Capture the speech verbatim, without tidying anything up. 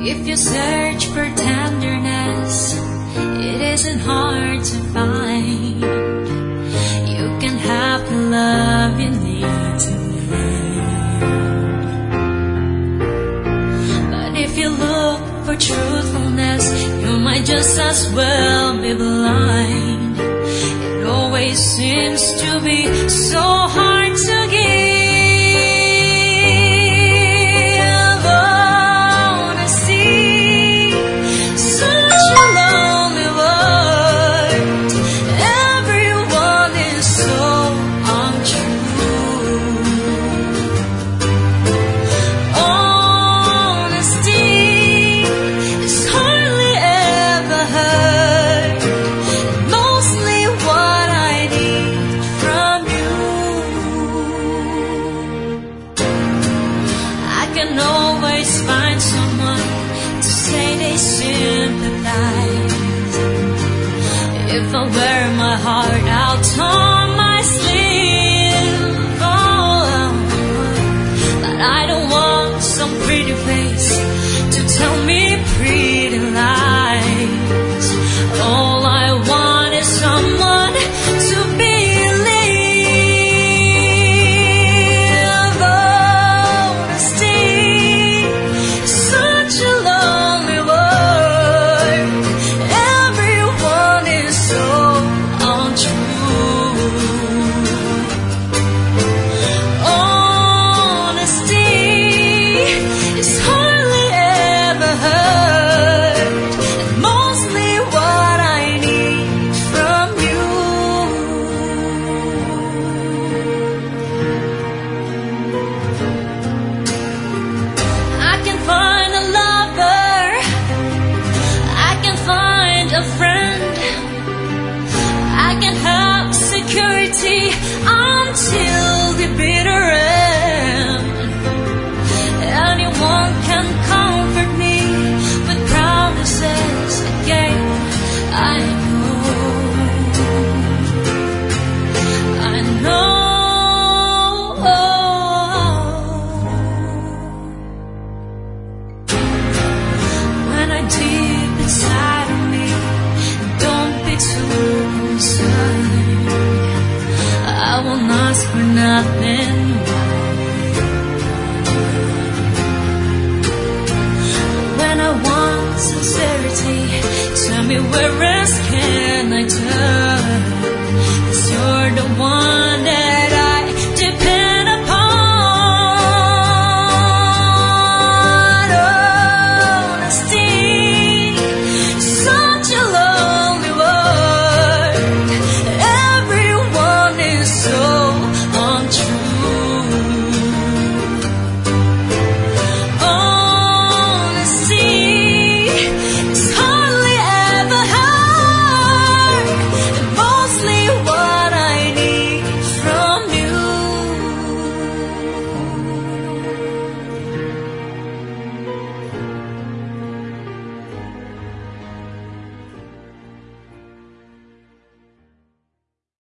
If you search for tenderness, it isn't hard to find. You can have the love you need tonight. But if you look for truthfulness, you might just as well be blind. It always seems to be so hard to give. If I wear my heart out on my sleeve, oh, but I don't want some pretty face to tell me pretty lies. All I want is someone to believe. Honesty is such a lonely word. Everyone is so untrue. Honesty is hardly ever heard, and mostly what I need from you. I can find a lover, I can find a friend, I can have security until the bitter end. Anyone can comfort me with promises again. I know, I know. When I deep inside of me, don't be too concerned. I will ask for nothing